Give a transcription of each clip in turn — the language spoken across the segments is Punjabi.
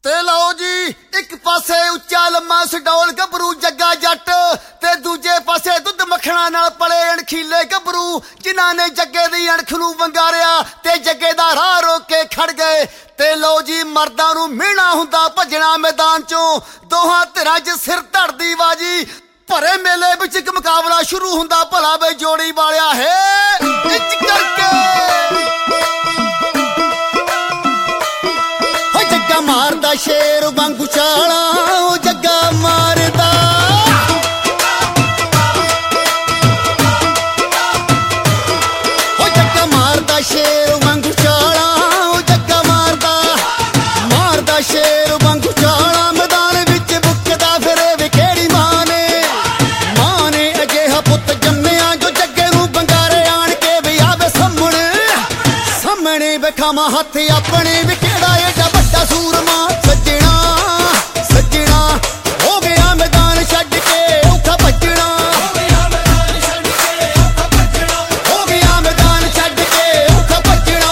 ਤੇ ਲਓ ਜੀ ਇੱਕ ਪਾਸੇ ਉੱਚਾ ਲੰਮਾ ਸਡੌਲ ਗੱਭਰੂ ਜੱਗਾ ਜੱਟ ਤੇ ਦੂਜੇ ਪਾਸੇ ਦੁੱਧ ਮੱਖਣਾ ਨਾਲ ਪਲੇ ਅਣਖੀਲੇ ਗੱਭਰੂ ਜਿਨ੍ਹਾਂ ਨੇ ਜੱਗੇ ਦੀ ਅਣਖ ਨੂੰ ਵੰਗਾਰਿਆ ਤੇ ਜੱਗੇ ਦਾ ਰਾਹ ਰੋਕ ਕੇ ਖੜ ਗਏ। ਤੇ ਲਓ ਜੀ ਮਰਦਾਂ ਨੂੰ ਮਿਹਣਾ ਹੁੰਦਾ ਭੱਜਣਾ ਮੈਦਾਨ ਚੋਂ ਦੋਹਾਂ ਧਿਰਾਂ 'ਚ ਸਿਰ ਧੜਦੀ ਬਾਜੀ ਭਰੇ ਮੇਲੇ ਵਿੱਚ ਇੱਕ ਮੁਕਾਬਲਾ ਸ਼ੁਰੂ ਹੁੰਦਾ ਭਲਾ ਬਈ ਜੋੜੀ ਵਾਲਿਆ ਹੈ ਇੰਜ ਕਰਕੇ ਜੱਗਾ ਮਾਰਦਾ ਸ਼ੇਰ ਵਾਂਗੂ ਛਾਲਾ ਉਹ ਜੱਗਾ ਮਾਰਦਾ ਉਹ ਜੱਗਾ ਮਾਰਦਾ ਸ਼ੇਰ ਵਾਂਗੂ ਛਾਲਾ ਉਹ ਜੱਗਾ ਮਾਰਦਾ ਸ਼ੇਰ ਵਾਂਗੂ ਛਾਲਾ ਮੈਦਾਨ ਵਿੱਚ ਬੁੱਕਦਾ ਫਿਰੇ ਵੇ ਕਿਹੜੀ ਮਾਂ ਨੇ ਅਜਿਹਾ ਪੁੱਤ ਜੰਮਿਆ ਜੋ ਜੱਗੇ ਨੂੰ ਬੰਗਾਰੇ ਆਣ ਕੇ ਵੀ ਆਵੇ ਸਾਹਮਣੇ ਵੇਖਾਵਾਂ ਹੱਥ ਆਪਣੇ ਵੀ ਕਿਹੜਾ ਏਡਾ ਵੱਡਾ ਸੂਰਮਾ ਸੱਜਣਾ ਹੋ ਗਿਆ ਮੈਦਾਨ ਛੱਡ ਕੇ ਔਖਾ ਭੱਜਣਾ ਹੋ ਗਿਆ ਮੈਦਾਨ ਛੱਡ ਕੇ ਔਖਾ ਭੱਜਣਾ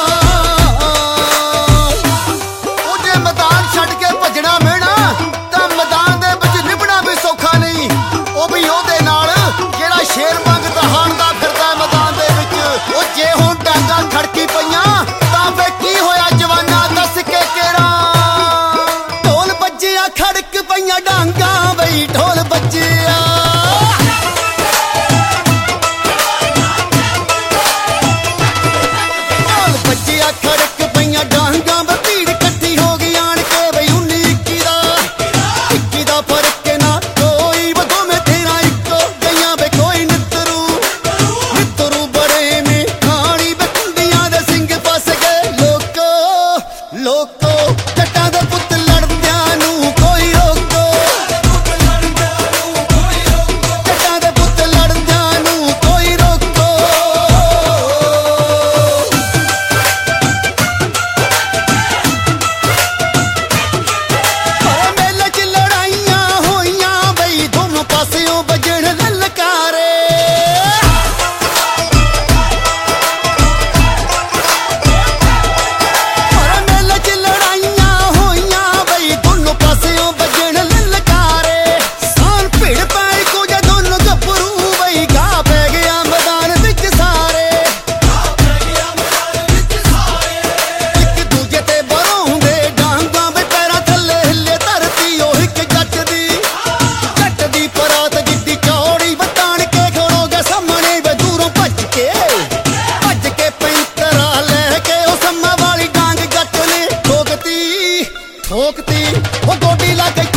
ਉਹ ਜੇ ਮੈਦਾਨ ਛੱਡ ਕੇ ਭੱਜਣਾ ਮਿਹਣਾ ਤਾਂ ਮੈਦਾਨ ਦੇ ਵਿੱਚ ਨਿਭਣਾ ਵੀ ਸੌਖਾ ਨਹੀਂ ਉਹ ਵੀ ਉਹਦੇ ਨਾਲ ਜਿਹੜਾ ਸ਼ੇਰ ਵਾਂਗ ਦਹਾੜਦਾ ਫਿਰਦਾ ਮੈਦਾਨ ਦੇ ਵਿੱਚ ਉਹ ਜੇ ਹੁਣ ਡਾਂਗਾਂ ਖੜਕੀ ਪਈਆਂ ਤਾਂ ਫੇ ਕੀ ਹੋਇਆ ਜਵਾਨਾ ਦੱਸ ਕੇ ਕਿਹੜਾ ਢੋਲ ਵੱਜਿਆ ਖੜਕ ਪਈਆਂ ਡਾਂਗਾਂ ਬਈ ਢੋਲ ਵੱਜਿਆ ਖੜਕ ਪਈਆਂ ਡਾਂਗਾਂ ਵੇ ਭੀੜ ਇਕੱਠੀ ਹੋ ਗਈ ਆਣ ਕੇ ਬਈ 19-21 ਦਾ ਫਰਕ ਨਾ ਕੋਈ ਦੋਵੇਂ ਤੇਰਾ ਇੱਕੋ ਗਈਆਂ ਵੇ ਕੋਈ ਨਿੱਤਰੂ ਬੜੇ ਮੇ ਖਾਣੀ ਵੇ ਕੁੰਡੀਆਂ ਦੇ ਸਿੰਘ ਫਸ ਗਏ ਲੋਕੋ ਜੱਟਾਂ ਦੇ ਪੁੱਤ ਲੜਦਿਆਂ ਨੂੰ ਕੋਈ ਰੋਕੋ ਜੱਟਾਂ ਦੇ ਪੁੱਤ ਲੜਦਿਆਂ ਨੂੰ ਕੋਈ ਰੋਕੋ ਮੇਲੇ 'ਚ ਲੜਾਈਆਂ ਹੋਈਆਂ ਬਈ ਦੋਨੋਂ ਪਾਸਿਓਂ ਵੱਜਣ ਲਲਕਾਰੇ ਮੇਲੇ 'ਚ ਲੜਾਈਆਂ ਹੋਈਆਂ ਬਈ ਦੋਨੋਂ ਪਾਸਿਓਂ ਵੱਜਣ ਲਲਕਾਰੇ ਸਾਨ ਭਿੜ ਪੈ ਕੋ ਜੇ ਦੋਨੋਂ ਗੱਭਰੂ ਬਈ ਗਾਹ ਪੈ ਗਿਆ ਮੈਦਾਨ ਵਿੱਚ ਸਾਰੇ ਇੱਕ ਦੂਜੇ ਤੇ ਬਰੋਂਦੇ ਡਾਂਗਾਂ ਵੇ ਪੈਰਾਂ ਥੱਲੇ ਹਿੱਲੇ ਧਰਤੀ ਉਹ ਇੱਕ ਜੱਟ ਦੀ ਪਰਾਤ ਜਿੱਡੀ ਚੌੜੀ ਵਤਾਣ ਕੇ ਖੜੋ ਗਏ ਸਾਹਮਣੇ ਵੇ ਦੂਰੋਂ ਭੱਜ ਕੇ ਪੈਂਤਰਾ ਲੈ ਕੇ ਉਹ ਸੰਮਾਂ ਵਾਲੀ ਡਾਂਗ ਜੱਟ ਨੇ ਠੋਕਤੀ ਉਹ ਗੋਡੀ ਲੱਗ